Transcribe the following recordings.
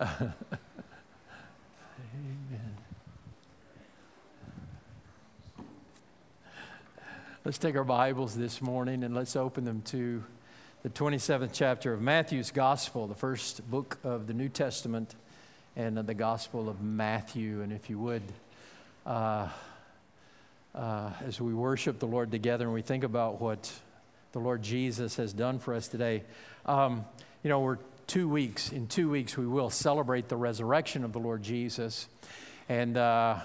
Amen. Let's take our Bibles this morning and let's open them to the 27th chapter of Matthew's Gospel, the first book of the New Testament, and the Gospel of Matthew. And if you would, as we worship the Lord together and we think about what the Lord Jesus has done for us today, we're 2 weeks. In 2 weeks, we will celebrate the resurrection of the Lord Jesus. And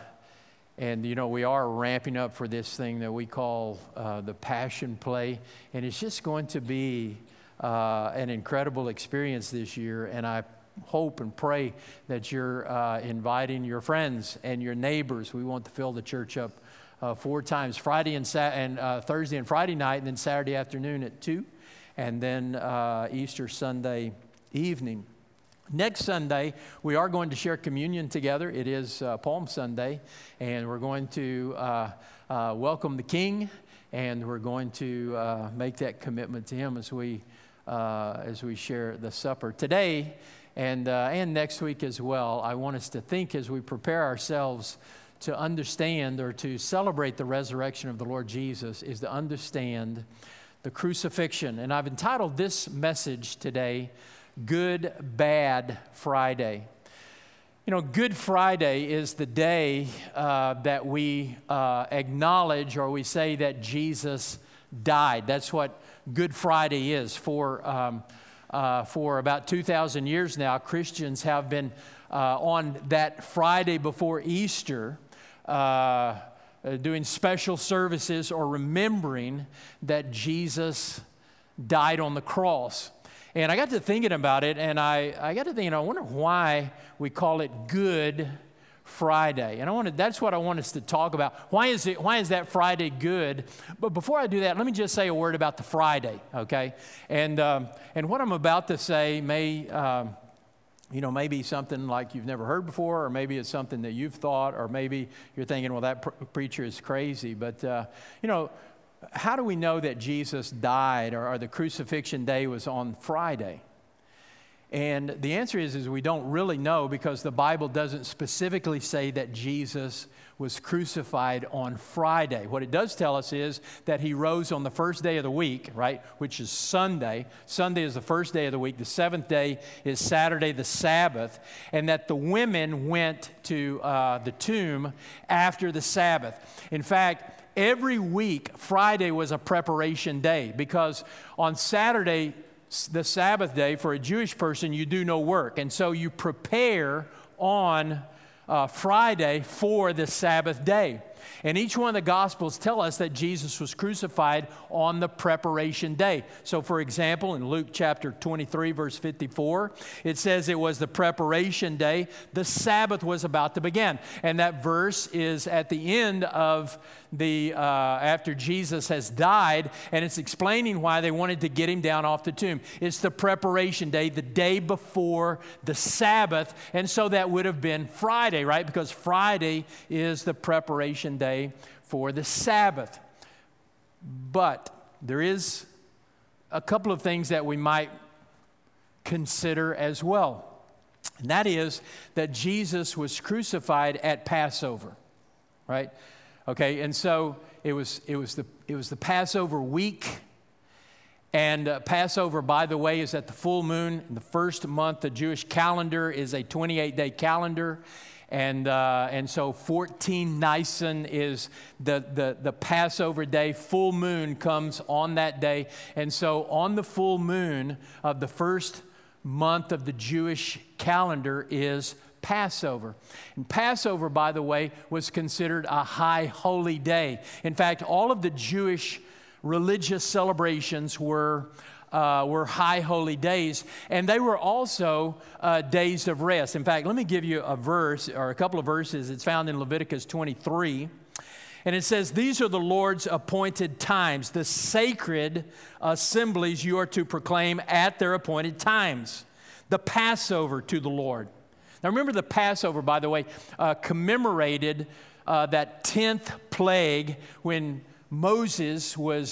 we are ramping up for this thing that we call the Passion Play. And it's just going to be an incredible experience this year. And I hope and pray that you're inviting your friends and your neighbors. We want to fill the church up 4 times, Friday and Thursday and Friday night, and then Saturday afternoon at 2, and then Easter Sunday evening. Next Sunday, we are going to share communion together. It is Palm Sunday, and we're going to welcome the King, and we're going to make that commitment to Him as we share the supper today, and next week as well. I want us to think as we prepare ourselves to understand or to celebrate the resurrection of the Lord Jesus is to understand the crucifixion. And I've entitled this message today, Good Bad Friday. Good Friday is the day that we acknowledge or we say that Jesus died. That's what Good Friday is. For about 2,000 years now, Christians have been on that Friday before Easter doing special services or remembering that Jesus died on the cross. And I got to thinking about it, and I got to thinking, I wonder why we call it Good Friday. And that's what I want us to talk about. Why is that Friday good? But before I do that, let me just say a word about the Friday, okay? And what I'm about to say may be something like you've never heard before, or maybe it's something that you've thought, or maybe you're thinking, well, that preacher is crazy. But, how do we know that Jesus died or the crucifixion day was on Friday? And the answer is we don't really know, because the Bible doesn't specifically say that Jesus was crucified on Friday. What it does tell us is that He rose on the first day of the week, right, which is Sunday. Sunday is the first day of the week. The seventh day is Saturday, the Sabbath, and that the women went to the tomb after the Sabbath. In fact, every week, Friday was a preparation day, because on Saturday, the Sabbath day, for a Jewish person, you do no work. And so you prepare on Friday for the Sabbath day. And each one of the Gospels tell us that Jesus was crucified on the preparation day. So, for example, in Luke chapter 23, verse 54, it says it was the preparation day. The Sabbath was about to begin. And that verse is at the end of after Jesus has died, and it's explaining why they wanted to get Him down off the tomb. It's the preparation day, the day before the Sabbath, and so that would have been Friday, right? Because Friday is the preparation day for the Sabbath. But there is a couple of things that we might consider as well, and that is that Jesus was crucified at Passover, right? Okay, and so it was the Passover week, and Passover, by the way, is at the full moon in the first month. The Jewish calendar is a 28-day calendar, and so 14 Nisan is the Passover day. Full moon comes on that day, and so on the full moon of the first month of the Jewish calendar is Passover. And Passover, by the way, was considered a high holy day. In fact, all of the Jewish religious celebrations were high holy days, and they were also days of rest. In fact, let me give you a verse or a couple of verses. It's found in Leviticus 23, and it says, "These are the Lord's appointed times, the sacred assemblies you are to proclaim at their appointed times, the Passover to the Lord." Now remember, the Passover, by the way, commemorated that 10th plague when Moses was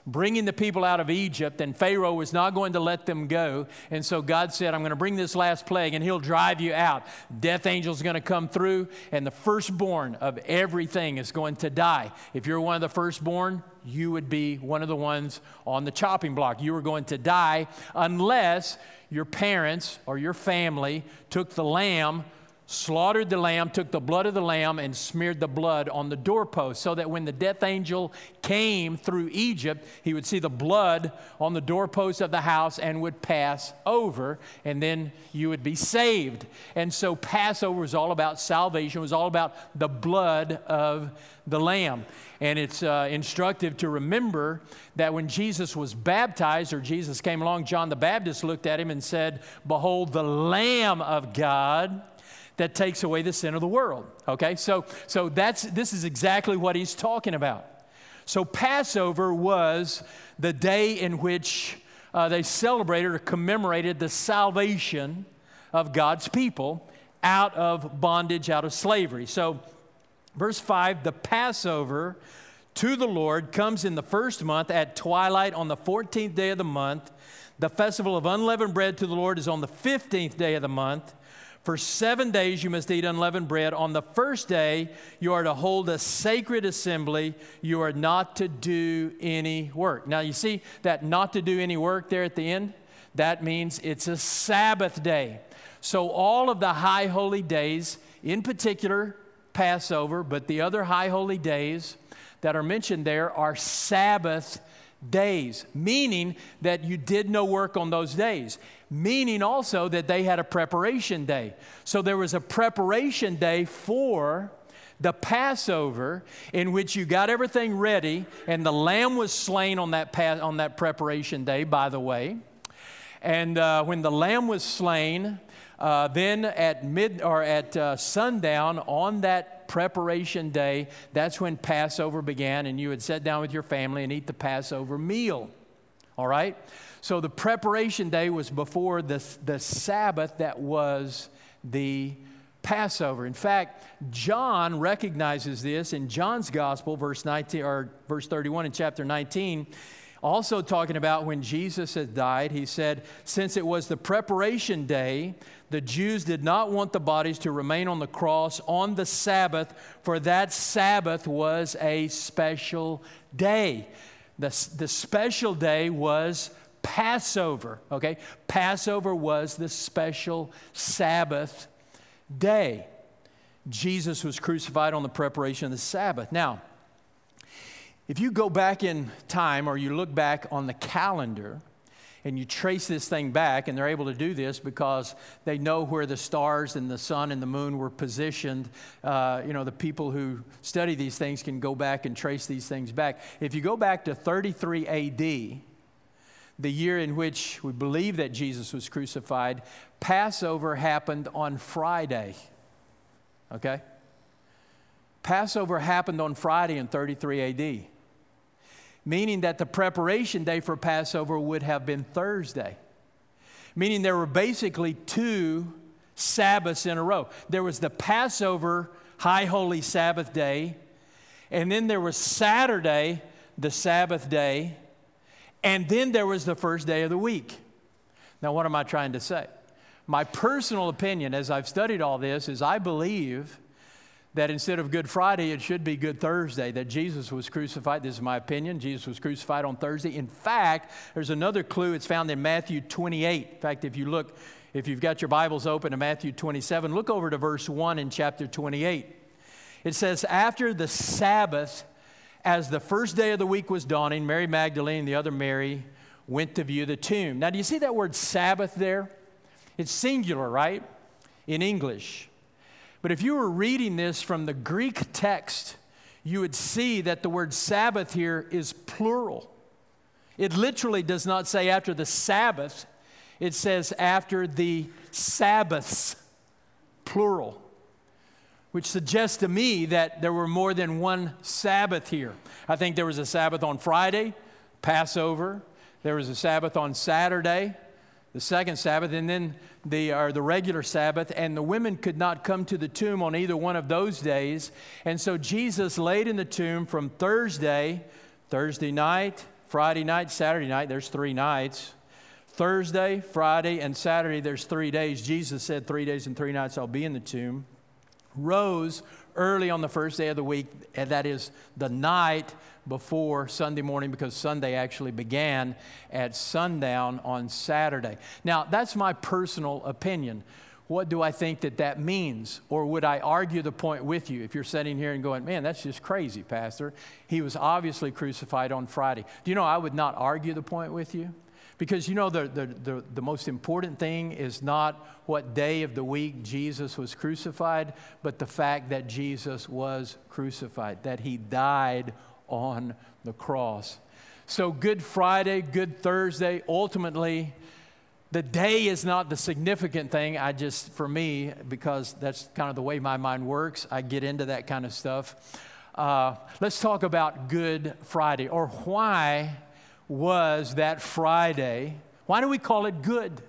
bringing the people out of Egypt, and Pharaoh was not going to let them go. And so God said, I'm going to bring this last plague, and he'll drive you out. Death angel's going to come through, and the firstborn of everything is going to die. If you're one of the firstborn, you would be one of the ones on the chopping block. You were going to die unless your parents or your family took the lamb, slaughtered the lamb, took the blood of the lamb, and smeared the blood on the doorpost, so that when the death angel came through Egypt, he would see the blood on the doorpost of the house and would pass over, and then you would be saved. And so Passover was all about salvation. It was all about the blood of the lamb. And it's instructive to remember that when Jesus was baptized, or Jesus came along, John the Baptist looked at him and said, "Behold, the Lamb of God that takes away the sin of the world." Okay, so this is exactly what he's talking about. So Passover was the day in which they celebrated or commemorated the salvation of God's people out of bondage, out of slavery. So verse 5, the Passover to the Lord comes in the first month at twilight on the 14th day of the month. The festival of unleavened bread to the Lord is on the 15th day of the month. For 7 days you must eat unleavened bread. On the first day you are to hold a sacred assembly. You are not to do any work. Now you see that not to do any work there at the end? That means it's a Sabbath day. So all of the high holy days, in particular Passover, but the other high holy days that are mentioned there are Sabbath days, meaning that you did no work on those days, meaning also that they had a preparation day. So there was a preparation day for the Passover in which you got everything ready, and the lamb was slain on that preparation day, by the way. And when the lamb was slain, then at sundown on that preparation day, that's when Passover began, and you would sit down with your family and eat the Passover meal. All right? So the preparation day was before the Sabbath that was the Passover. In fact, John recognizes this in John's Gospel, verse 19 or verse 31 in chapter 19. Also talking about when Jesus had died, he said, since it was the preparation day, the Jews did not want the bodies to remain on the cross on the Sabbath, for that Sabbath was a special day. The special day was Passover, okay? Passover was the special Sabbath day. Jesus was crucified on the preparation of the Sabbath. Now, if you go back in time, or you look back on the calendar and you trace this thing back, and they're able to do this because they know where the stars and the sun and the moon were positioned. The people who study these things can go back and trace these things back. If you go back to 33 A.D., the year in which we believe that Jesus was crucified, Passover happened on Friday. Okay? Passover happened on Friday in 33 A.D., meaning that the preparation day for Passover would have been Thursday, meaning there were basically two Sabbaths in a row. There was the Passover High Holy Sabbath day, and then there was Saturday, the Sabbath day, and then there was the first day of the week. Now, what am I trying to say? My personal opinion, as I've studied all this, is I believe that instead of Good Friday, it should be Good Thursday, that Jesus was crucified. This is my opinion. Jesus was crucified on Thursday. In fact, there's another clue. It's found in Matthew 28. In fact, if you've got your Bibles open to Matthew 27, look over to verse 1 in chapter 28. It says, after the Sabbath, as the first day of the week was dawning, Mary Magdalene and the other Mary went to view the tomb. Now, do you see that word Sabbath there? It's singular, right? In English. But if you were reading this from the Greek text, you would see that the word Sabbath here is plural. It literally does not say after the Sabbath. It says after the Sabbaths, plural, which suggests to me that there were more than one Sabbath here. I think there was a Sabbath on Friday, Passover. There was a Sabbath on Saturday, the second Sabbath, and then the regular Sabbath, and the women could not come to the tomb on either one of those days. And so Jesus laid in the tomb from Thursday night, Friday night, Saturday night, there's 3 nights. Thursday, Friday, and Saturday, there's 3 days. Jesus said 3 days and 3 nights I'll be in the tomb. Rose early on the first day of the week, and that is the night before Sunday morning, because Sunday actually began at sundown on Saturday. Now, that's my personal opinion. What do I think that means? Or would I argue the point with you if you're sitting here and going, man, that's just crazy, Pastor. He was obviously crucified on Friday. Do you know I would not argue the point with you? Because you know the most important thing is not what day of the week Jesus was crucified, but the fact that Jesus was crucified, that he died on the cross. So Good Friday, Good Thursday, ultimately, the day is not the significant thing. For me, because that's kind of the way my mind works, I get into that kind of stuff. Let's talk about Good Friday, or why was that Friday? Why do we call it good?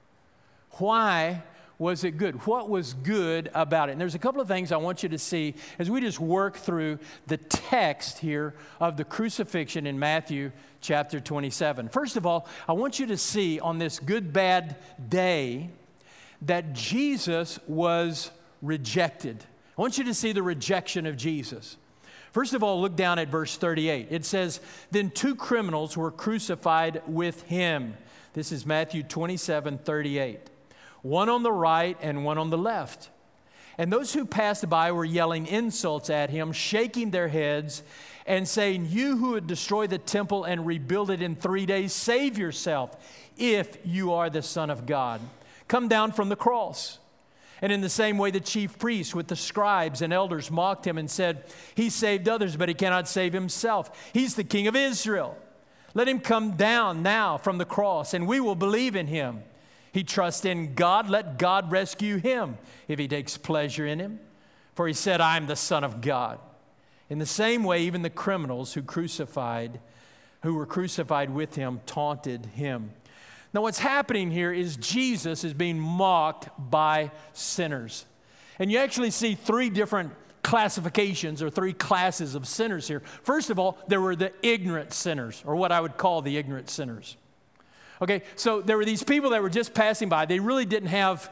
Why was it good? What was good about it? And there's a couple of things I want you to see as we just work through the text here of the crucifixion in Matthew chapter 27. First of all, I want you to see on this good, bad day that Jesus was rejected. I want you to see the rejection of Jesus. First of all, look down at verse 38. It says, then 2 criminals were crucified with him. This is Matthew 27:38. One on the right and one on the left. And those who passed by were yelling insults at him, shaking their heads and saying, you who would destroy the temple and rebuild it in 3 days, save yourself if you are the Son of God. Come down from the cross. And in the same way, the chief priests with the scribes and elders mocked him and said, he saved others, but he cannot save himself. He's the King of Israel. Let him come down now from the cross, and we will believe in him. He trusts in God. Let God rescue him if he takes pleasure in him. For he said, I am the Son of God. In the same way, even the criminals who were crucified with him taunted him. Now, what's happening here is Jesus is being mocked by sinners. And you actually see 3 different classifications or 3 classes of sinners here. First of all, there were the ignorant sinners, or what I would call the ignorant sinners. Okay, so there were these people that were just passing by. They really didn't have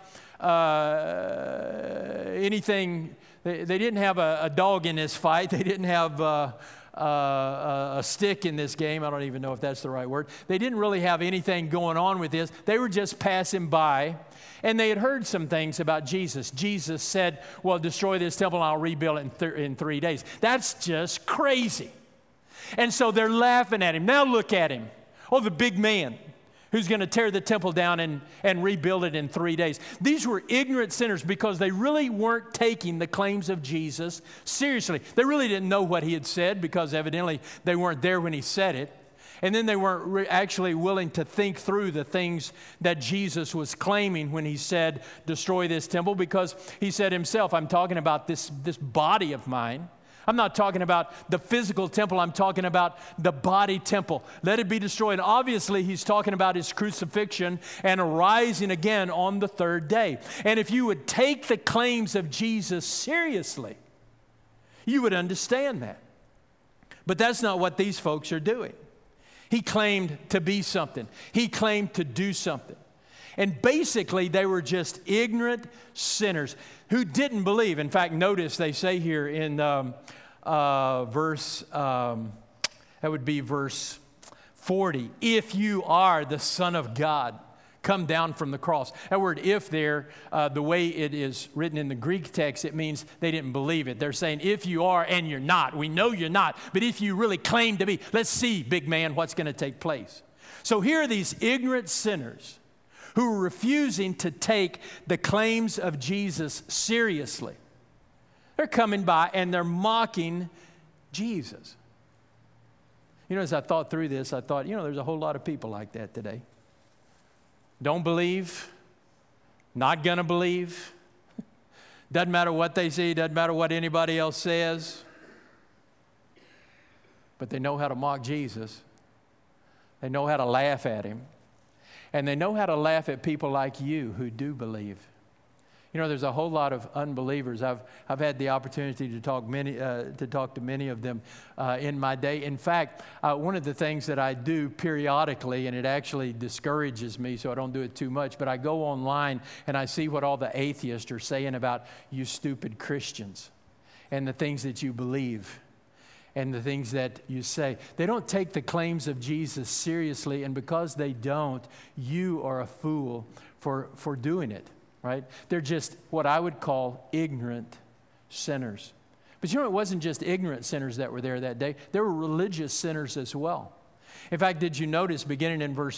anything. They didn't have a dog in this fight. They didn't have a stick in this game. I don't even know if that's the right word. They didn't really have anything going on with this. They were just passing by, and they had heard some things about Jesus. Jesus said, well, destroy this temple and I'll rebuild it in 3 days. That's just crazy. And so they're laughing at him. Now look at him. Oh, the big man who's going to tear the temple down and rebuild it in 3 days. These were ignorant sinners because they really weren't taking the claims of Jesus seriously. They really didn't know what he had said because evidently they weren't there when he said it. And then they weren't actually willing to think through the things that Jesus was claiming when he said, destroy this temple, because he said himself, I'm talking about this body of mine. I'm not talking about the physical temple. I'm talking about the body temple. Let it be destroyed. And obviously, he's talking about his crucifixion and rising again on the 3rd day. And if you would take the claims of Jesus seriously, you would understand that. But that's not what these folks are doing. He claimed to be something. He claimed to do something. And basically, they were just ignorant sinners who didn't believe. In fact, notice they say here in verse 40, if you are the Son of God, come down from the cross. That word if there, the way it is written in the Greek text, it means they didn't believe it. They're saying if you are and you're not. We know you're not. But if you really claim to be, let's see, big man, what's going to take place. So here are these ignorant sinners who are refusing to take the claims of Jesus seriously. They're coming by and they're mocking Jesus. You know, as I thought through this, I thought, there's a whole lot of people like that today. Don't believe, not going to believe. Doesn't matter what they see, doesn't matter what anybody else says. But they know how to mock Jesus. They know how to laugh at him. And they know how to laugh at people like you who do believe. You know, there's a whole lot of unbelievers. I've had the opportunity to talk to many of them in my day. In fact, one of the things that I do periodically, and it actually discourages me, so I don't do it too much, but I go online and I see what all the atheists are saying about you stupid Christians and the things that you believe and the things that you say. They don't take the claims of Jesus seriously, and because they don't, you are a fool for doing it. Right? They're just what I would call ignorant sinners. But you know, it wasn't just ignorant sinners that were there that day. There were religious sinners as well. In fact, did you notice, beginning in verse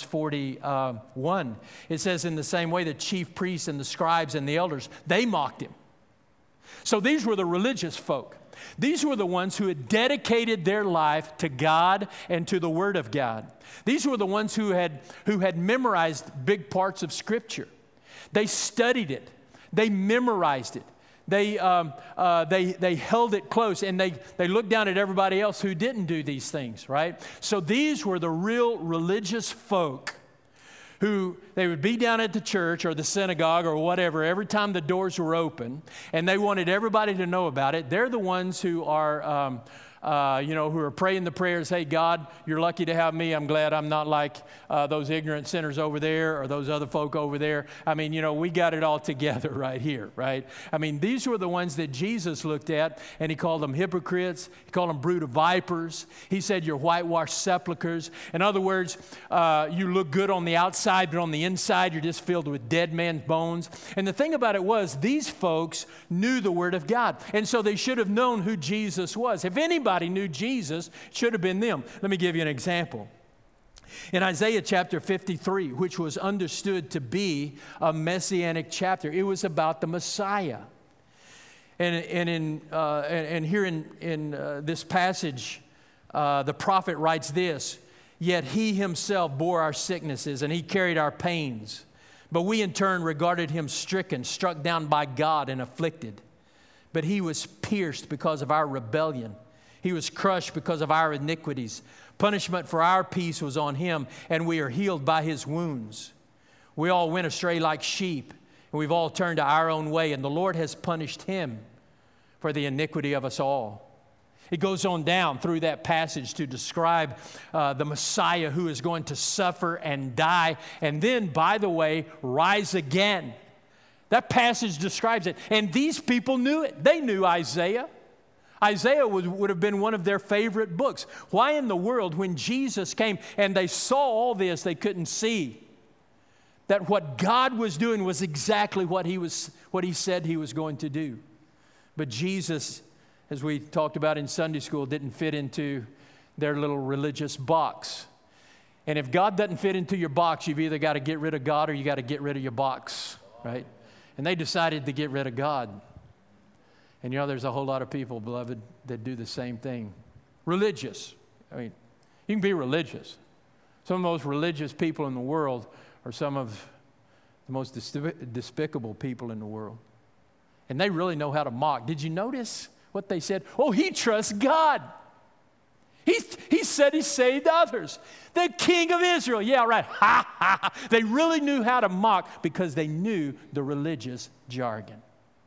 41, it says, in the same way, the chief priests and the scribes and the elders, they mocked him. So these were the religious folk. These were the ones who had dedicated their life to God and to the Word of God. These were the ones who had memorized big parts of Scripture. They studied it. They memorized it. They held it close, and they looked down at everybody else who didn't do these things, right? So these were the real religious folk who they would be down at the church or the synagogue or whatever every time the doors were open, and they wanted everybody to know about it. They're the ones who are who are praying the prayers, hey, God, you're lucky to have me. I'm glad I'm not like those ignorant sinners over there or those other folk over there. I mean, we got it all together right here, right? I mean, these were the ones that Jesus looked at, and he called them hypocrites. He called them brood of vipers. He said, you're whitewashed sepulchres. In other words, you look good on the outside, but on the inside, you're just filled with dead man's bones. And the thing about it was, these folks knew the Word of God, and so they should have known who Jesus was. If anybody knew Jesus, it should have been them. Let me give you an example. In Isaiah chapter 53, which was understood to be a messianic chapter, it was about the Messiah. And here in this passage, the prophet writes this, yet he himself bore our sicknesses and he carried our pains. But we in turn regarded him stricken, struck down by God and afflicted. But he was pierced because of our rebellion. He was crushed because of our iniquities. Punishment for our peace was on him, and we are healed by his wounds. We all went astray like sheep, and we've all turned to our own way, and the Lord has punished him for the iniquity of us all. It goes on down through that passage to describe the Messiah who is going to suffer and die, and then, by the way, rise again. That passage describes it, and these people knew it. They knew Isaiah. Isaiah would have been one of their favorite books. Why in the world, when Jesus came and they saw all this, they couldn't see that what God was doing was exactly what he said he was going to do? But Jesus, as we talked about in Sunday school, didn't fit into their little religious box. And if God doesn't fit into your box, you've either got to get rid of God or you got to get rid of your box, right? And they decided to get rid of God. And there's a whole lot of people, beloved, that do the same thing. Religious. I mean, you can be religious. Some of the most religious people in the world are some of the most despicable people in the world. And they really know how to mock. Did you notice what they said? Oh, he trusts God. He said he saved others. The King of Israel. Yeah, right. Ha, ha, ha. They really knew how to mock because they knew the religious jargon.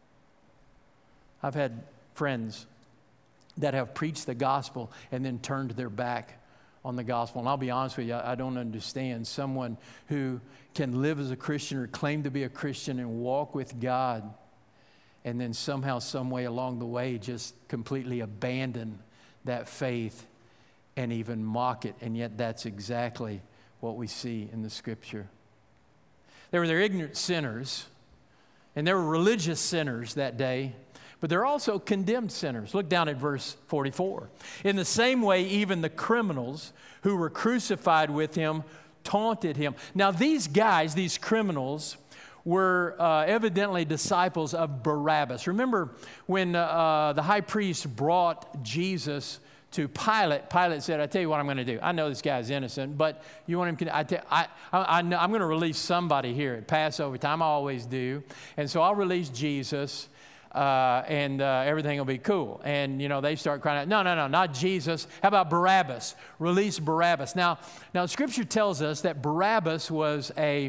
I've had friends that have preached the gospel and then turned their back on the gospel. And I'll be honest with you, I don't understand someone who can live as a Christian or claim to be a Christian and walk with God and then somehow, some way along the way, just completely abandon that faith and even mock it. And yet that's exactly what we see in the Scripture. There were ignorant sinners, and there were religious sinners that day, but there are also condemned sinners. Look down at verse 44. In the same way, even the criminals who were crucified with him taunted him. Now, these guys, these criminals, were evidently disciples of Barabbas. Remember when the high priest brought Jesus to Pilate, Pilate said, I tell you what I'm going to do. I know this guy's innocent, but you want him to, I'm going to release somebody here at Passover time. I always do. And so I'll release Jesus. And everything will be cool. And, they start crying out, no, not Jesus. How about Barabbas? Release Barabbas. Now, Scripture tells us that Barabbas was a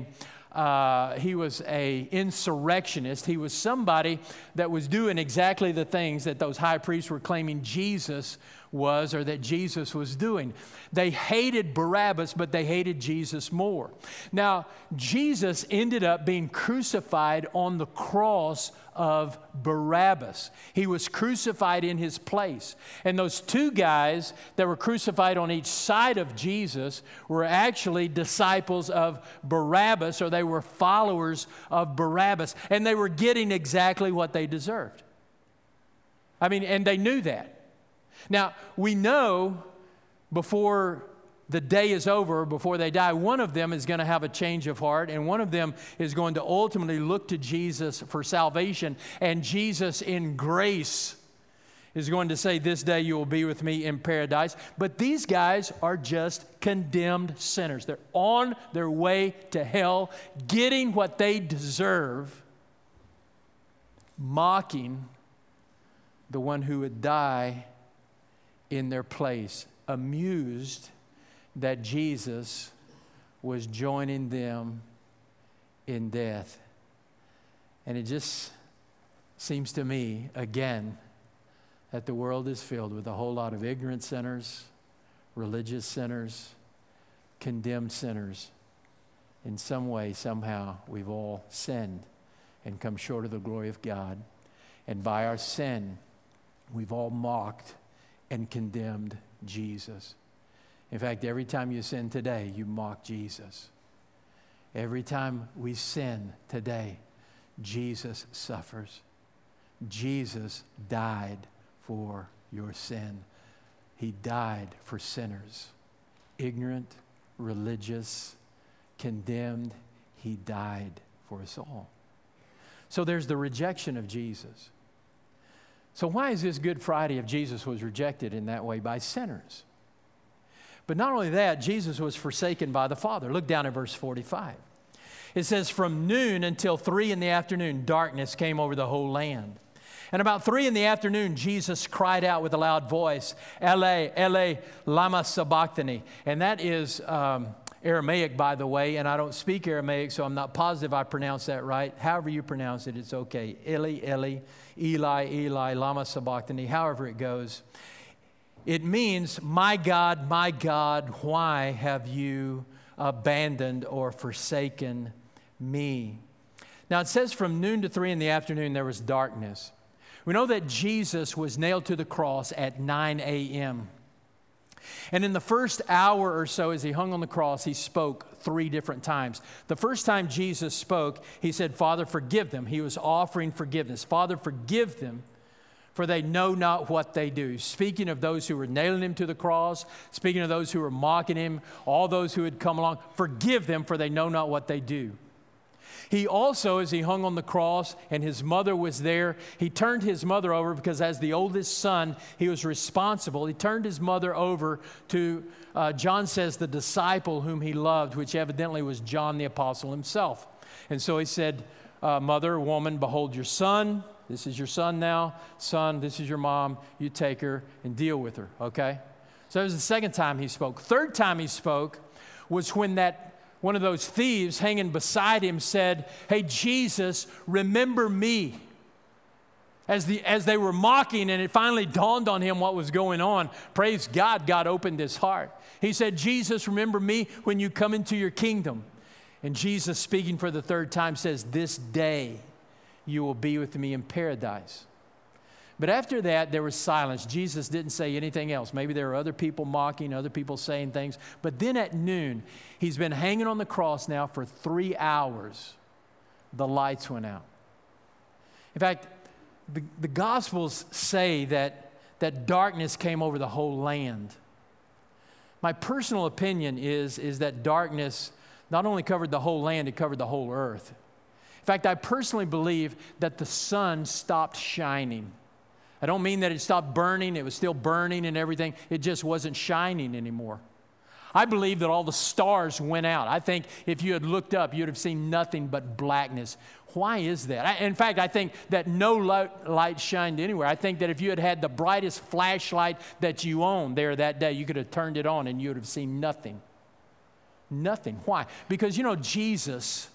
He was an insurrectionist. He was somebody that was doing exactly the things that those high priests were claiming Jesus was, or that Jesus was doing. They hated Barabbas, but they hated Jesus more. Now, Jesus ended up being crucified on the cross of Barabbas. He was crucified in his place. And those two guys that were crucified on each side of Jesus were actually disciples of Barabbas, or they were followers of Barabbas. And they were getting exactly what they deserved. And they knew that. Now, we know before the day is over, before they die, one of them is going to have a change of heart, and one of them is going to ultimately look to Jesus for salvation, and Jesus in grace is going to say, "This day you will be with me in paradise." But these guys are just condemned sinners. They're on their way to hell, getting what they deserve, mocking the one who would die in their place, amused that Jesus was joining them in death. And it just seems to me, again, that the world is filled with a whole lot of ignorant sinners, religious sinners, condemned sinners. In some way, somehow, we've all sinned and come short of the glory of God. And by our sin, we've all mocked and condemned Jesus. In fact, every time you sin today, you mock Jesus. Every time we sin today, Jesus suffers. Jesus died for your sin. He died for sinners. Ignorant, religious, condemned. He died for us all. So there's the rejection of Jesus. So why is this Good Friday if Jesus was rejected in that way by sinners? But not only that, Jesus was forsaken by the Father. Look down at verse 45. It says, "From noon until 3 in the afternoon, darkness came over the whole land. And about 3 in the afternoon, Jesus cried out with a loud voice, 'Ele, Ele, lama sabachthani.'" And that is Aramaic, by the way, and I don't speak Aramaic, so I'm not positive I pronounce that right. However you pronounce it, it's okay. Eli, Eli, Eli, Eli, lama sabachthani, however it goes. It means, my God, why have you abandoned or forsaken me?" Now it says from noon to 3 in the afternoon there was darkness. We know that Jesus was nailed to the cross at 9 a.m. And in the first hour or so as he hung on the cross, he spoke 3 different times. The first time Jesus spoke, he said, "Father, forgive them." He was offering forgiveness. "Father, forgive them, for they know not what they do." Speaking of those who were nailing him to the cross, speaking of those who were mocking him, all those who had come along, "Forgive them, for they know not what they do." He also, as he hung on the cross and his mother was there, he turned his mother over because as the oldest son, he was responsible. He turned his mother over to, John says, the disciple whom he loved, which evidently was John the Apostle himself. And so he said, "Mother, woman, behold your son. This is your son now. Son, this is your mom. You take her and deal with her," okay? So it was the second time he spoke. Third time he spoke was when one of those thieves hanging beside him said, "Hey, Jesus, remember me." As they were mocking, and it finally dawned on him what was going on. Praise God, God opened his heart. He said, "Jesus, remember me when you come into your kingdom." And Jesus, speaking for the third time, says, "This day you will be with me in paradise." But after that, there was silence. Jesus didn't say anything else. Maybe there were other people mocking, other people saying things. But then at noon, he's been hanging on the cross now for 3 hours. The lights went out. In fact, the Gospels say that darkness came over the whole land. My personal opinion is that darkness not only covered the whole land, it covered the whole earth. In fact, I personally believe that the sun stopped shining. I don't mean that it stopped burning. It was still burning and everything. It just wasn't shining anymore. I believe that all the stars went out. I think if you had looked up, you'd have seen nothing but blackness. Why is that? In fact, I think that no light shined anywhere. I think that if you had had the brightest flashlight that you owned there that day, you could have turned it on and you would have seen nothing. Nothing. Why? Because, Jesus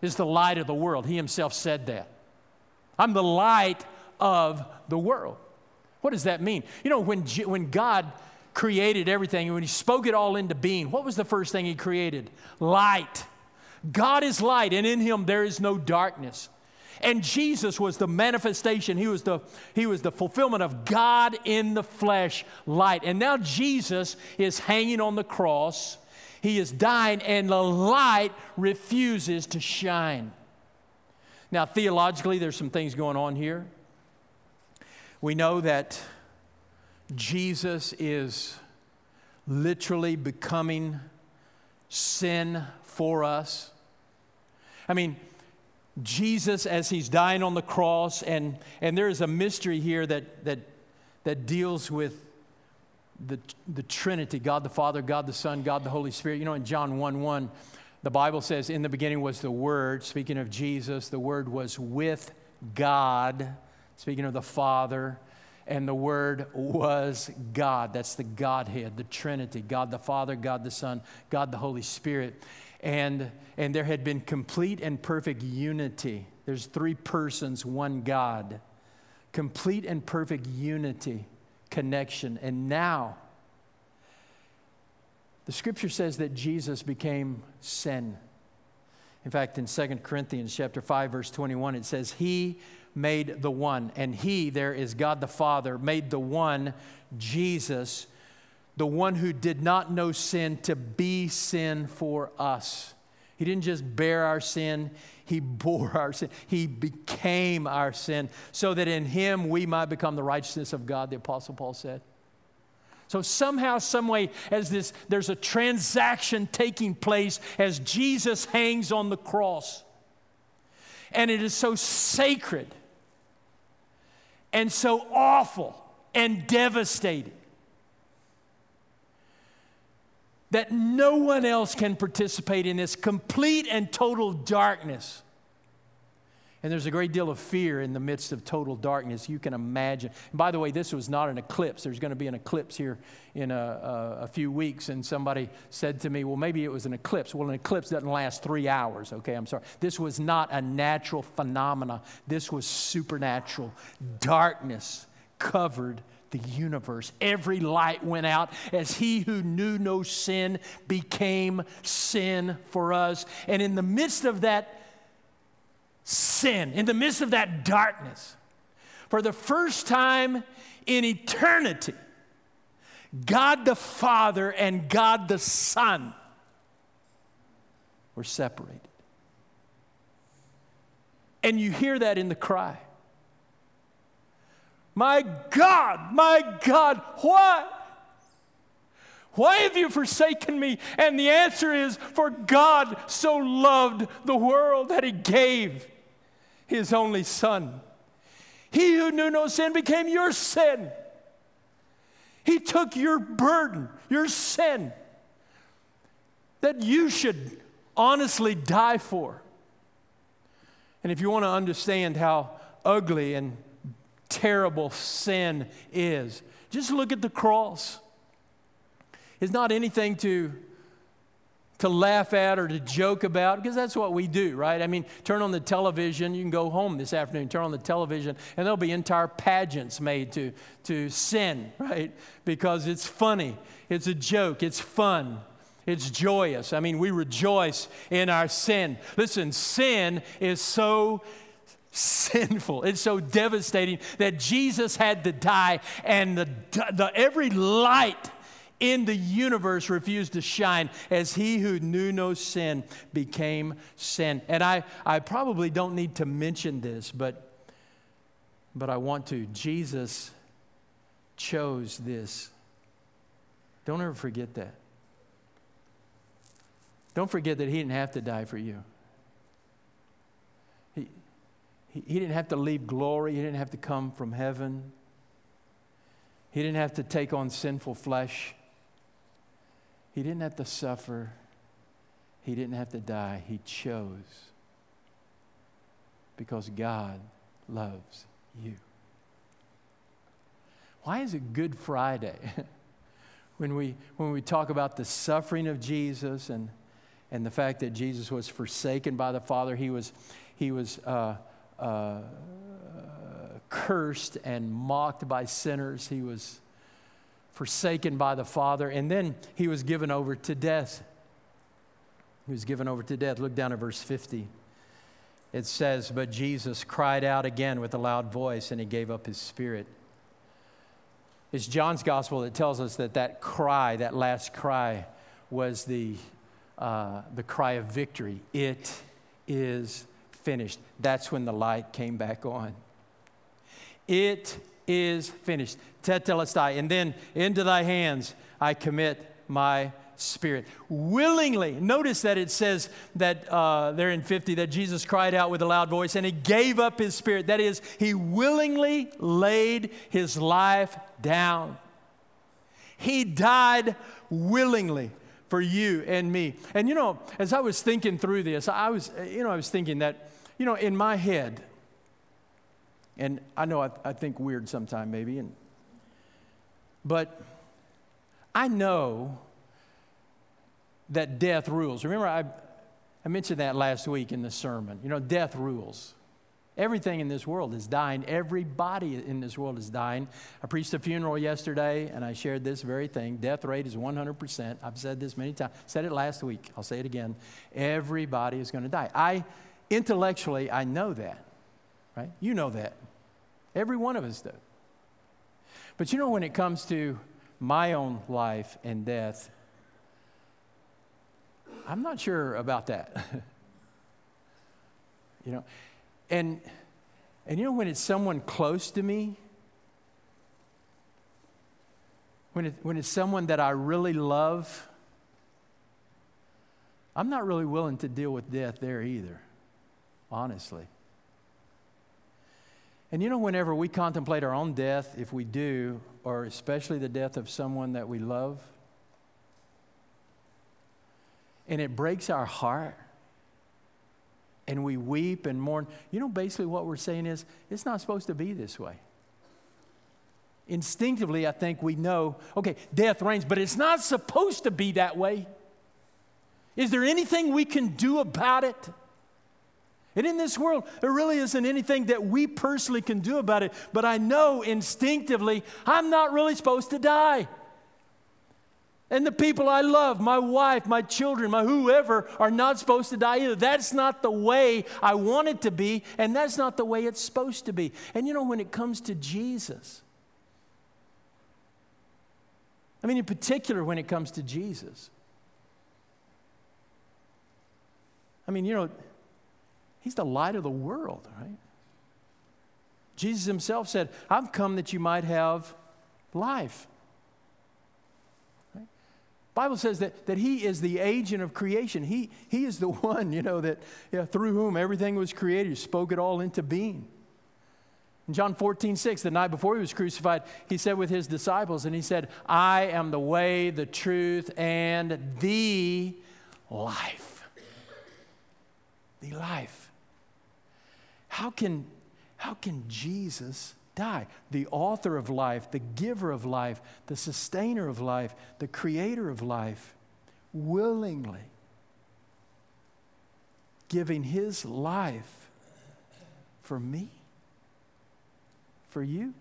is the light of the world. He himself said that. I'm the light of the world. What does that mean? You know, when God created everything, and when he spoke it all into being, what was the first thing he created? Light. God is light, and in him there is no darkness. And Jesus was the manifestation. He was the fulfillment of God in the flesh, light. And now Jesus is hanging on the cross. He is dying, and the light refuses to shine. Now, theologically, there's some things going on here. We know that Jesus is literally becoming sin for us. I mean, Jesus, as he's dying on the cross, and there is a mystery here that deals with the Trinity, God the Father, God the Son, God the Holy Spirit. You know, in John 1:1, the Bible says, in the beginning was the Word, speaking of Jesus. The Word was with God, speaking of the Father, and the Word was God. That's the Godhead, the Trinity, God the Father, God the Son, God the Holy Spirit. And there had been complete and perfect unity. There's three persons, one God. Complete and perfect unity, connection. And now, the Scripture says that Jesus became sin. In fact, in 2 Corinthians chapter 5, verse 21, it says, He made the one. And He, there is God the Father, made the one, Jesus, the one who did not know sin, to be sin for us. He didn't just bear our sin, He bore our sin. He became our sin so that in Him we might become the righteousness of God, the Apostle Paul said. So somehow, some way, there's a transaction taking place as Jesus hangs on the cross. And it is so sacred and so awful and devastating that no one else can participate in this complete and total darkness. And there's a great deal of fear in the midst of total darkness, you can imagine. And by the way, this was not an eclipse. There's going to be an eclipse here in a few weeks. And somebody said to me, well, maybe it was an eclipse. Well, an eclipse doesn't last 3 hours. Okay, I'm sorry. This was not a natural phenomena. This was supernatural. Darkness covered the universe. Every light went out as He who knew no sin became sin for us. And in the midst of that sin, in the midst of that darkness, for the first time in eternity, God the Father and God the Son were separated. And you hear that in the cry. My God, why? Why have you forsaken me? And the answer is, for God so loved the world that He gave His only Son. He who knew no sin became your sin. He took your burden, your sin, that you should honestly die for. And if you want to understand how ugly and terrible sin is, just look at the cross. It's not anything to laugh at or to joke about, because that's what we do, right? I mean, turn on the television. You can go home this afternoon, turn on the television, and there'll be entire pageants made to sin, right? Because it's funny, it's a joke, it's fun, it's joyous. I mean, we rejoice in our sin. Listen, sin is so sinful, it's so devastating that Jesus had to die, and every light in the universe refused to shine as He who knew no sin became sin. And I probably don't need to mention this, but I want to. Jesus chose this. Don't ever forget that. Don't forget that He didn't have to die for you. He didn't have to leave glory. He didn't have to come from heaven. He didn't have to take on sinful flesh. He didn't have to suffer. He didn't have to die. He chose because God loves you. Why is it Good Friday when we talk about the suffering of Jesus and and the fact that Jesus was forsaken by the Father. He was cursed and mocked by sinners. He was forsaken by the Father, and then he was given over to death. He was given over to death. Look down at verse 50. It says, "But Jesus cried out again with a loud voice, and he gave up his spirit." It's John's gospel that tells us that cry, that last cry, was the cry of victory. It is finished. That's when the light came back on. It is finished. Tetelestai. And then, into thy hands I commit my spirit. Willingly. Notice that it says that there in 50 that Jesus cried out with a loud voice and he gave up his spirit. That is, he willingly laid his life down. He died willingly for you and me. And you know, as I was thinking through this, I was thinking that, in my head, and I know I think weird sometime maybe, but I know that death rules. Remember, I mentioned that last week in the sermon. Death rules. Everything in this world is dying. Everybody in this world is dying. I preached a funeral yesterday, and I shared this very thing. Death rate is 100%. I've said this many times. Said it last week. I'll say it again. Everybody is going to die. Intellectually, I know that, right? You know that. Every one of us do. But when it comes to my own life and death, I'm not sure about that. And when it's someone close to me, when it's someone that I really love, I'm not really willing to deal with death there either, honestly. And whenever we contemplate our own death, if we do, or especially the death of someone that we love, and it breaks our heart, and we weep and mourn, basically what we're saying is, it's not supposed to be this way. Instinctively, I think we know, okay, death reigns, but it's not supposed to be that way. Is there anything we can do about it? And in this world, there really isn't anything that we personally can do about it, but I know instinctively, I'm not really supposed to die. And the people I love, my wife, my children, my whoever, are not supposed to die either. That's not the way I want it to be, and that's not the way it's supposed to be. And when it comes to Jesus, in particular when it comes to Jesus, he's the light of the world, right? Jesus himself said, "I've come that you might have life." Bible says that he is the agent of creation. He is the one, through whom everything was created. He spoke it all into being. In John 14:6, the night before he was crucified, he said with his disciples, and he said, "I am the way, the truth, and the life." The life. How can Jesus die? The author of life, the giver of life, the sustainer of life, the creator of life, willingly giving his life for me, for you.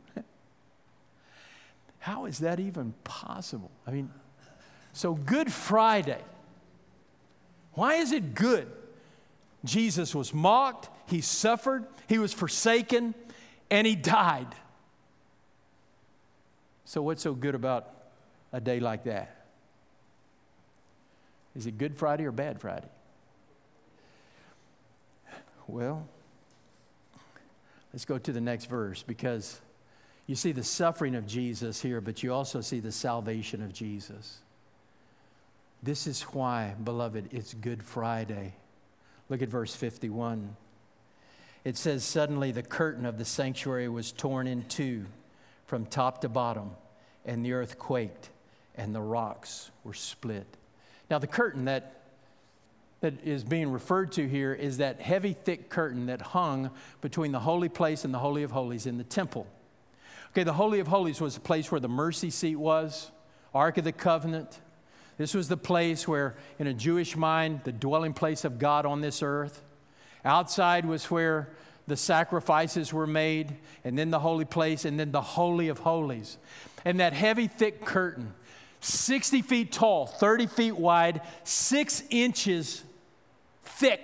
How is that even possible? So Good Friday, why is it good? Jesus was mocked, he suffered, he was forsaken, and he died. So what's so good about a day like that? Is it Good Friday or Bad Friday? Well, let's go to the next verse, because you see the suffering of Jesus here, but you also see the salvation of Jesus. This is why, beloved, it's Good Friday. Look at verse 51. It says, "Suddenly the curtain of the sanctuary was torn in two from top to bottom, and the earth quaked, and the rocks were split." Now the curtain that is being referred to here is that heavy, thick curtain that hung between the holy place and the Holy of Holies in the temple. Okay, the Holy of Holies was the place where the mercy seat was, Ark of the Covenant. This was the place where, in a Jewish mind, the dwelling place of God on this earth. Outside was where the sacrifices were made, and then the holy place, and then the Holy of Holies. And that heavy, thick curtain, 60 feet tall, 30 feet wide, 6 inches thick.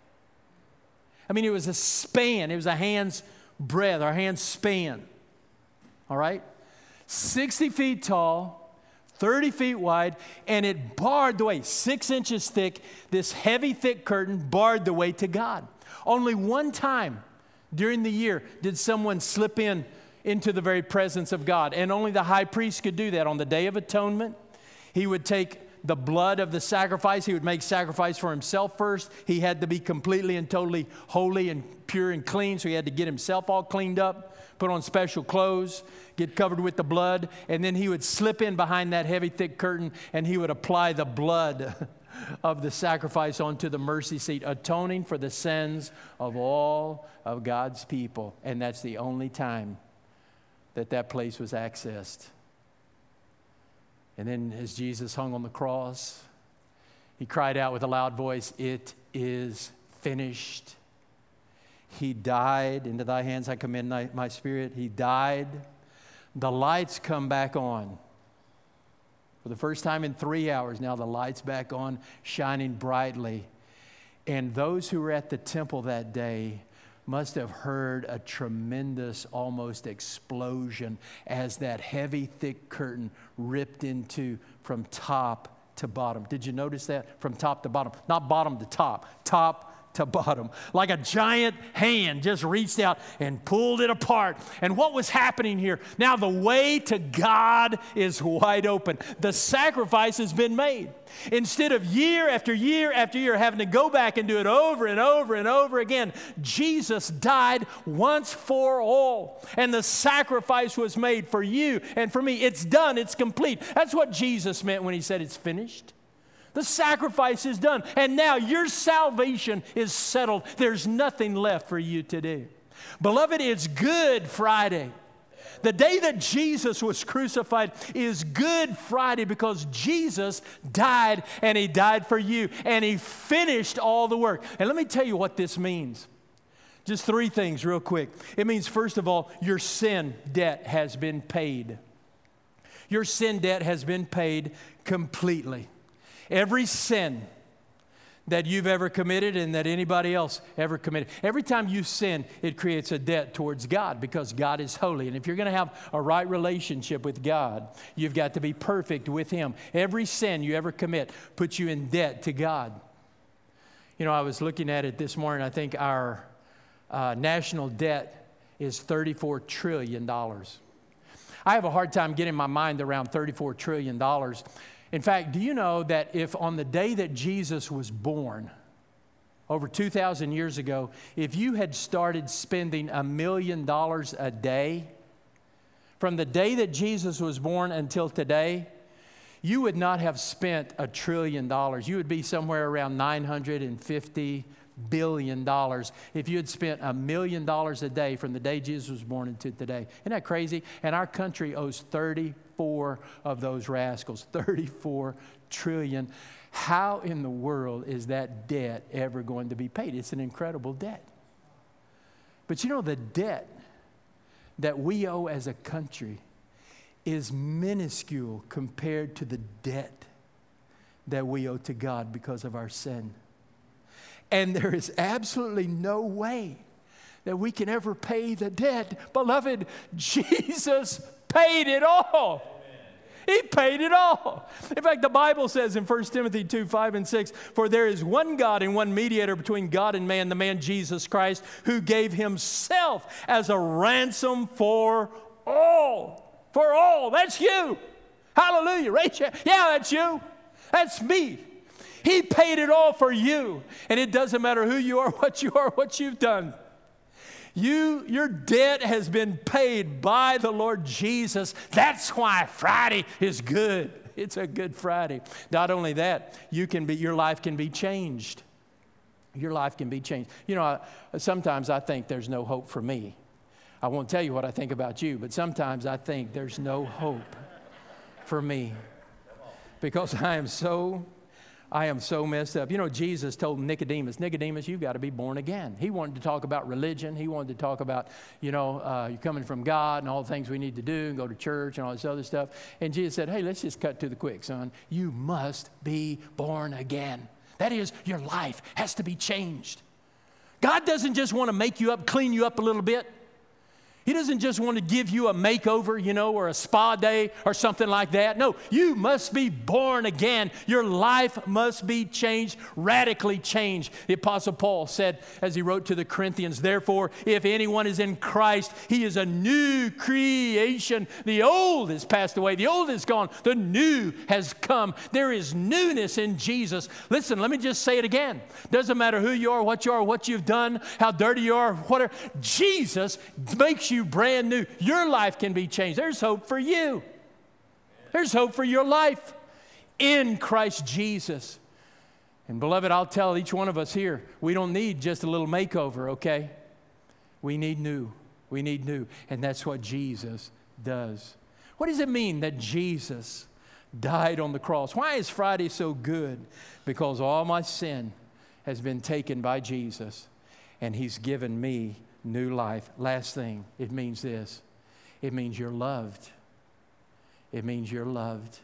I mean, it was a span. It was a hand's breadth, or hand's span. All right? 60 feet tall, 30 feet wide, and it barred the way, 6 inches thick. This heavy, thick curtain barred the way to God. Only one time during the year did someone slip into the very presence of God, and only the high priest could do that. On the Day of Atonement, he would take the blood of the sacrifice. He would make sacrifice for himself first. He had to be completely and totally holy and pure and clean, so he had to get himself all cleaned up, put on special clothes, get covered with the blood, and then he would slip in behind that heavy, thick curtain, and he would apply the blood of the sacrifice onto the mercy seat, atoning for the sins of all of God's people. And that's the only time that place was accessed. And then as Jesus hung on the cross, he cried out with a loud voice, "It is finished." He died. "Into thy hands I commend my spirit." He died. The lights come back on. For the first time in 3 hours, now the lights back on, shining brightly. And those who were at the temple that day must have heard a tremendous, almost explosion as that heavy, thick curtain ripped into from top to bottom. Did you notice that? From top to bottom. Not bottom to top. Top to bottom. Like a giant hand just reached out and pulled it apart. And what was happening here? Now the way to God is wide open. The sacrifice has been made. Instead of year after year after year having to go back and do it over and over and over again, Jesus died once for all. And the sacrifice was made for you and for me. It's done. It's complete. That's what Jesus meant when he said it's finished. The sacrifice is done. And now your salvation is settled. There's nothing left for you to do. Beloved, it's Good Friday. The day that Jesus was crucified is Good Friday because Jesus died, and he died for you, and he finished all the work. And let me tell you what this means. Just 3 things real quick. It means, first of all, your sin debt has been paid. Your sin debt has been paid completely. Every sin that you've ever committed and that anybody else ever committed. Every time you sin, it creates a debt towards God because God is holy. And if you're going to have a right relationship with God, you've got to be perfect with him. Every sin you ever commit puts you in debt to God. You know, I was looking at it this morning. I think our national debt is $34 trillion. I have a hard time getting my mind around $34 trillion. In fact, do you know that if on the day that Jesus was born, over 2,000 years ago, if you had started spending $1 million a day, from the day that Jesus was born until today, you would not have spent $1 trillion. You would be somewhere around $950 billion if you had spent $1 million a day from the day Jesus was born until today. Isn't that crazy? And our country owes 34 of those rascals, 34 trillion. How in the world is that debt ever going to be paid? It's an incredible debt. But you know, the debt that we owe as a country is minuscule compared to the debt that we owe to God because of our sin. And there is absolutely no way that we can ever pay the debt. Beloved, Jesus paid it all. He paid it all. In fact, the Bible says in 1 Timothy 2:5-6, "For there is one God and one mediator between God and man, the man Jesus Christ, who gave himself as a ransom for all." For all. That's you. Hallelujah. Rachel. Yeah, that's you. That's me. He paid it all for you. And it doesn't matter who you are, what you've done. Your debt has been paid by the Lord Jesus. That's why Friday is good. It's a Good Friday. Not only that, your life can be changed. Your life can be changed. You know, sometimes I think there's no hope for me. I won't tell you what I think about you, but sometimes I think there's no hope for me. because I am so messed up. You know, Jesus told Nicodemus, you've got to be born again. He wanted to talk about religion. He wanted to talk about, you're coming from God and all the things we need to do and go to church and all this other stuff. And Jesus said, hey, let's just cut to the quick, son. You must be born again. That is, your life has to be changed. God doesn't just want to make you up, clean you up a little bit. He doesn't just want to give you a makeover, or a spa day or something like that. No, you must be born again. Your life must be changed, radically changed. The Apostle Paul said, as he wrote to the Corinthians, therefore, if anyone is in Christ, he is a new creation. The old has passed away. The old is gone. The new has come. There is newness in Jesus. Listen, let me just say it again. Doesn't matter who you are, what you've done, how dirty you are, whatever. Jesus makes you brand new. Your life can be changed. There's hope for you. There's hope for your life in Christ Jesus. And beloved, I'll tell each one of us here, we don't need just a little makeover, okay? We need new. We need new. And that's what Jesus does. What does it mean that Jesus died on the cross? Why is Friday so good? Because all my sin has been taken by Jesus, and He's given me new life. Last thing, it means this. It means you're loved. It means you're loved.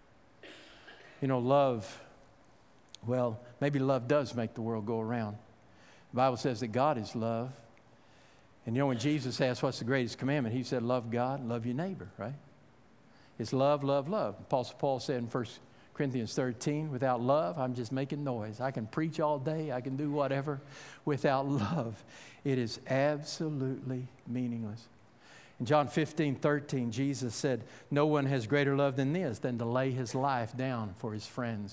Love, well, maybe love does make the world go around. The Bible says that God is love. And when Jesus asked what's the greatest commandment, He said, love God, love your neighbor, right? It's love, love, love. Apostle Paul said in 1 Corinthians 13, without love, I'm just making noise. I can preach all day. I can do whatever. Without love, it is absolutely meaningless. In John 15:13, Jesus said, no one has greater love than this, than to lay his life down for his friends.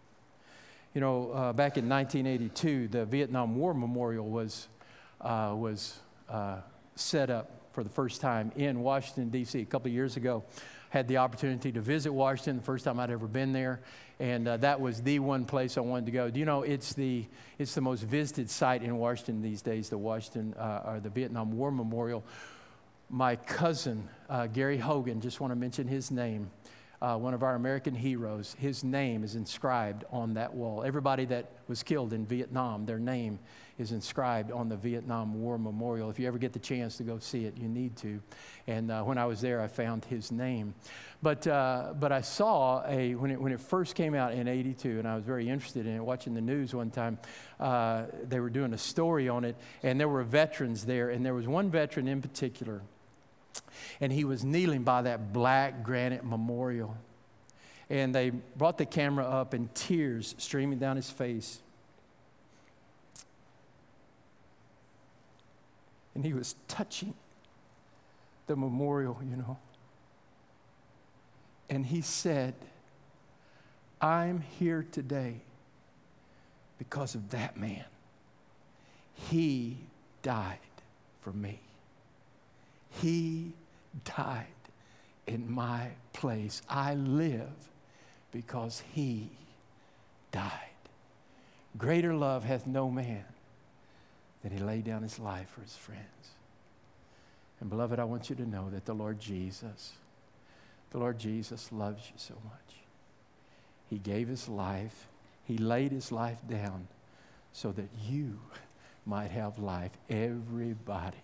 Back in 1982, the Vietnam War Memorial was set up for the first time in Washington, D.C. a couple of years ago. Had the opportunity to visit Washington, the first time I'd ever been there, and that was the one place I wanted to go. Do you know it's the most visited site in Washington these days, the Vietnam War Memorial. My cousin, Gary Hogan, just want to mention his name, one of our American heroes, his name is inscribed on that wall. Everybody that was killed in Vietnam, their name is inscribed on the Vietnam War Memorial. If you ever get the chance to go see it, you need to. And when I was there, I found his name. But I saw when it first came out in '82, and I was very interested in it, watching the news one time, they were doing a story on it, and there were veterans there, and there was one veteran in particular, and he was kneeling by that black granite memorial. And they brought the camera up, and tears streaming down his face. And he was touching the memorial, And he said, I'm here today because of that man. He died for me. He died in my place. I live because He died. Greater love hath no man than He laid down His life for His friends. And beloved, I want you to know that the Lord Jesus loves you so much. He gave His life. He laid His life down so that you might have life. Everybody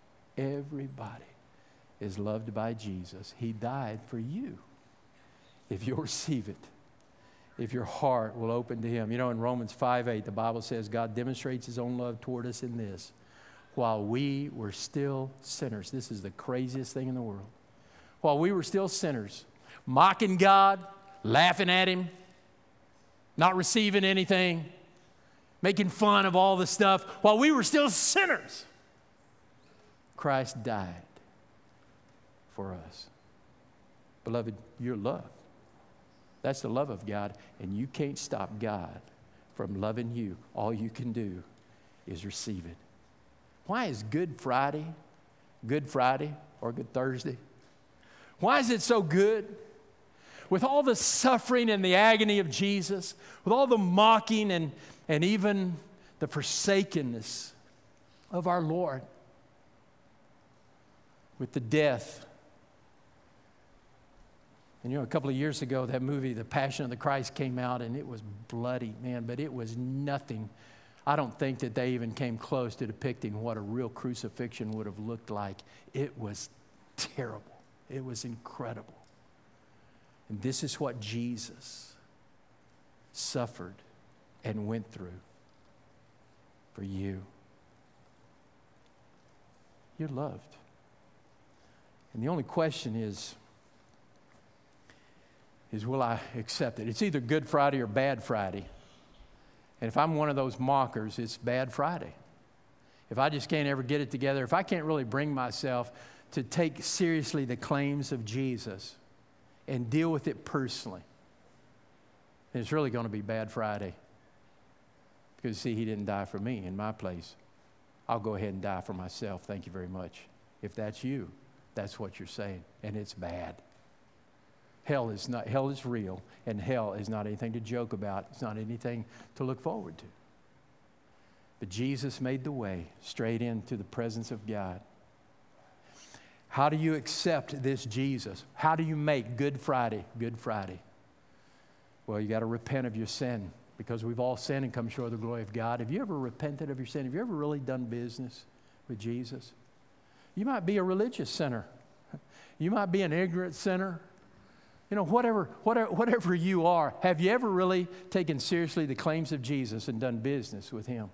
is loved by Jesus. He died for you. If you'll receive it, if your heart will open to Him. In Romans 5:8, the Bible says God demonstrates His own love toward us in this. While we were still sinners. This is the craziest thing in the world. While we were still sinners, mocking God, laughing at Him, not receiving anything, making fun of all the stuff, while we were still sinners, Christ died for us. Beloved, you're loved. That's the love of God, and you can't stop God from loving you. All you can do is receive it. Why is Good Friday or Good Thursday? Why is it so good? With all the suffering and the agony of Jesus, with all the mocking and even the forsakenness of our Lord, with the death And you know, a couple of years ago, that movie, The Passion of the Christ, came out, and it was bloody, man, but it was nothing. I don't think that they even came close to depicting what a real crucifixion would have looked like. It was terrible. It was incredible. And this is what Jesus suffered and went through for you. You're loved. And the only question is will I accept it? It's either Good Friday or Bad Friday. And if I'm one of those mockers, it's Bad Friday. If I just can't ever get it together, if I can't really bring myself to take seriously the claims of Jesus and deal with it personally, then it's really going to be Bad Friday. Because, see, he didn't die for me in my place. I'll go ahead and die for myself. Thank you very much. If that's you, that's what you're saying. And it's bad. Hell is real, and hell is not anything to joke about. It's not anything to look forward to. But Jesus made the way straight into the presence of God. How do you accept this Jesus? How do you make Good Friday Good Friday? Well, you got to repent of your sin, because we've all sinned and come short of the glory of God. Have you ever repented of your sin? Have you ever really done business with Jesus? You might be a religious sinner. You might be an ignorant sinner. You know, whatever you are, have you ever really taken seriously the claims of Jesus and done business with him?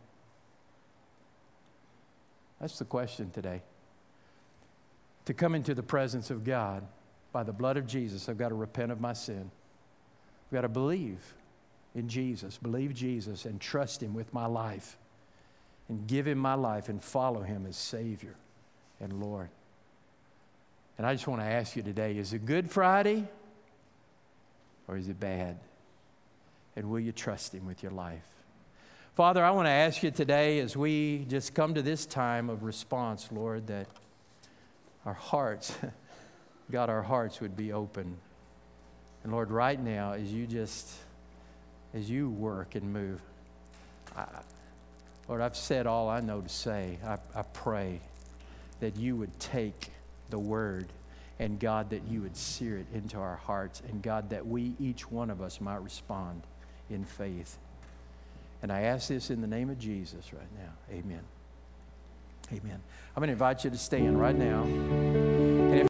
That's the question today. To come into the presence of God by the blood of Jesus, I've got to repent of my sin. I've got to believe in Jesus, believe Jesus, and trust him with my life, and give him my life and follow him as Savior and Lord. And I just want to ask you today, is it Good Friday? Or is it bad? And will you trust him with your life? Father, I want to ask you today, as we just come to this time of response, Lord, that our hearts, God, our hearts would be open. And Lord, right now, as you work and move, Lord, I've said all I know to say. I pray that you would take the word, and God, that you would sear it into our hearts, and God, that we, each one of us, might respond in faith. And I ask this in the name of Jesus right now. Amen. Amen. I'm going to invite you to stand right now. And if